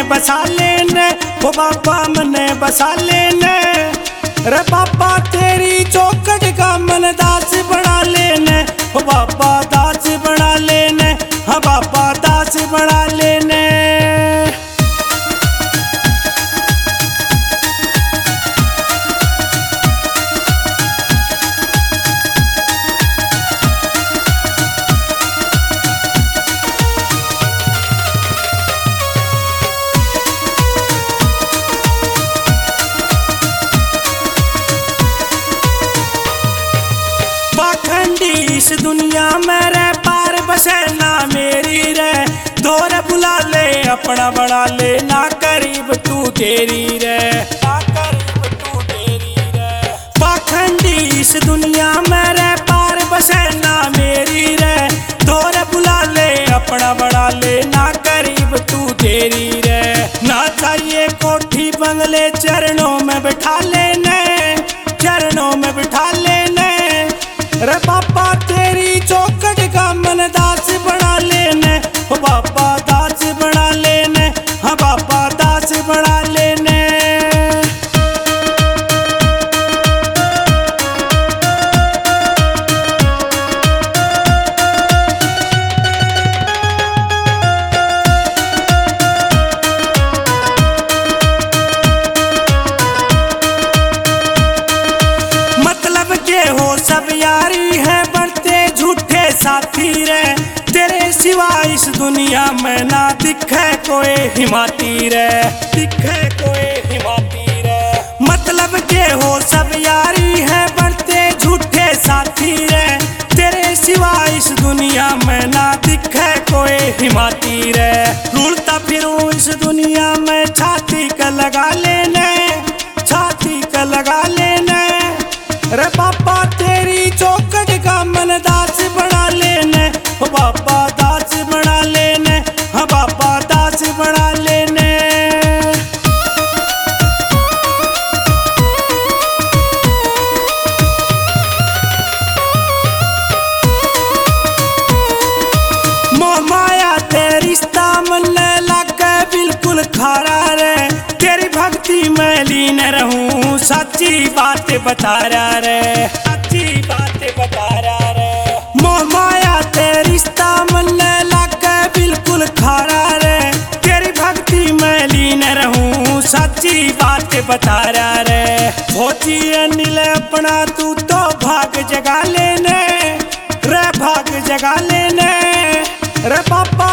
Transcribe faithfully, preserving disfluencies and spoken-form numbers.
बसा लेने, ओ बाबा मने बसा लेने। रे बाबा तेरी चौखट का मन दास बना लेने, ओ बाबा दास बना लेने, हाँ बाबा दास बना लेने। इस दुनिया में रे पार बसे ना मेरी रे, दौर बुला ले अपना बना ले, ना करीब तू तेरी रे, ना करीब तू तेरी रे। पाखंडी इस दुनिया में रे पार बसे ना मेरी रे, दौर बुला ले अपना बना ले, ना करीब तू तेरी रे। ना चाहिए कोठी बंगले चरणों में बिठा लेने, चरणों में बिठा लेने। रे बाबा तेरी चौखट का मन दास बना लेने, ओ बाबा दास बना लेने, हाँ बाबा दास बना लेने। मतलब के हो सब यारी है बनते झूठे साथी रे, तेरे सिवा इस दुनिया में ना दिखे कोई हिमाती रे, दिखे कोई हिमाती रे। मतलब के हो सब यारी है बनते झूठे साथी रे, तेरे सिवा इस दुनिया में ना दिखे कोई हिमाती रे। रुलता फिरूं इस दुनिया में छाती का लगा लेने, छाती का लगा लेने। रे बाबा तेरी चौखट का मन दास बना लेने, ओ बाबा दास बना लेने, हाँ बाबा दास बना लेने। मोह माया तेरी रिश्ता मन लगे बिल्कुल खारा रे, तेरी भक्ति में लीन रहूं सच्ची बात बता रहा रे, सच्ची बात बता रहा रे। मोह माया तेरी रिश्ता मन लगे बिल्कुल खारा रे, तेरी भक्ति में लीन रहूं सच्ची बात बता रहा रे। भोजी अनिल अपना तू तो भाग जगा लेने, रे भाग जगा लेने। रे पापा